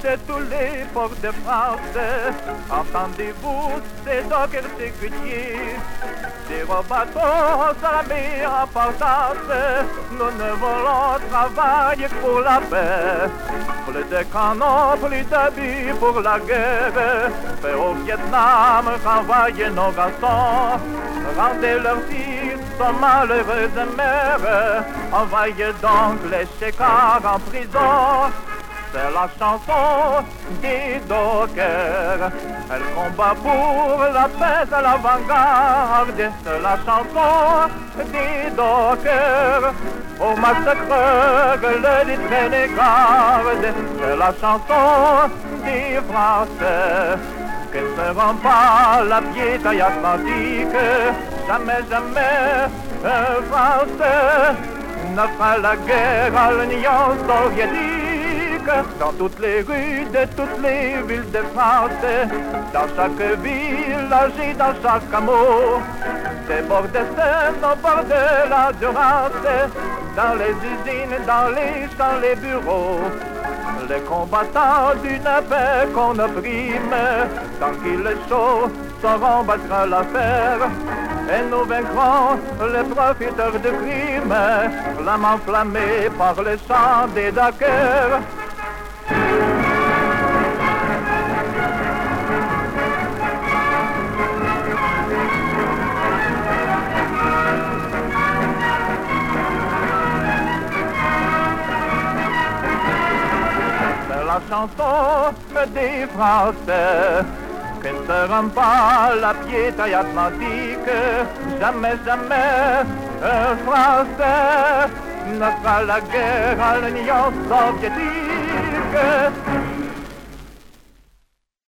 de tous les ports de France. Entendez-vous ces dockers sécuritiers, des bateaux à la mer en partance. Nous ne voulons travailler pour la paix. Plus de canons, plus d'habits pour la guerre. Fait au Vietnam, renvoyer nos garçons. Rendez leurs filles, sont malheureuses mères. Envoyez donc les chécards en prison. C'est la chanson des dockers. Elle combat pour la paix à l'avant-garde. C'est la chanson des dockers. Au massacre que le traîner garde. C'est la chanson des Français. Que ne seront pas la piétaille atlantique. Jamais, jamais un Français ne fera la guerre à l'Union soviétique. Dans toutes les rues de toutes les villes de France, dans chaque village et dans chaque hameau, des bords de Seine au bord de la Durance, dans les usines, dans les champs, les bureaux, les combattants d'une paix qu'on opprime, tant qu'il est chaud, sauront battre l'affaire. Et nous vaincrons les profiteurs de crime, l'âme enflammée par les chants des dockers. C'est la chanson des Français, qui ne seront pas la piétaille atlantique. Jamais, jamais un Français ne fera la guerre à l'Union soviétique.